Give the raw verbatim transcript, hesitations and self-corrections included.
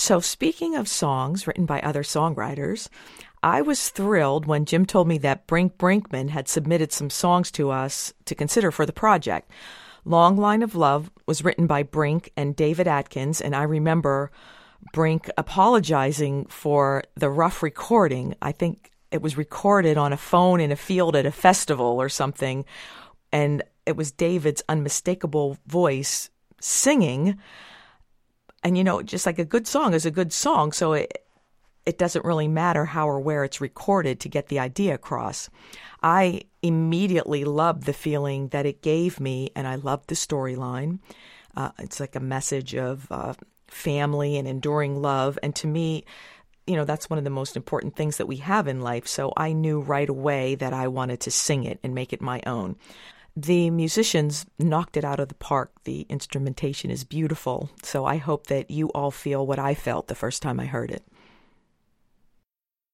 So speaking of songs written by other songwriters, I was thrilled when Jim told me that Brink Brinkman had submitted some songs to us to consider for the project. Long Line of Love was written by Brink and David Atkins, and I remember Brink apologizing for the rough recording. I think it was recorded on a phone in a field at a festival or something, and it was David's unmistakable voice singing. And, you know, just like a good song is a good song, so it it doesn't really matter how or where it's recorded to get the idea across. I immediately loved the feeling that it gave me, and I loved the storyline. Uh, it's like a message of uh, family and enduring love, and to me, you know, that's one of the most important things that we have in life, so I knew right away that I wanted to sing it and make it my own. The musicians knocked it out of the park. The instrumentation is beautiful, so I hope that you all feel what I felt the first time I heard it.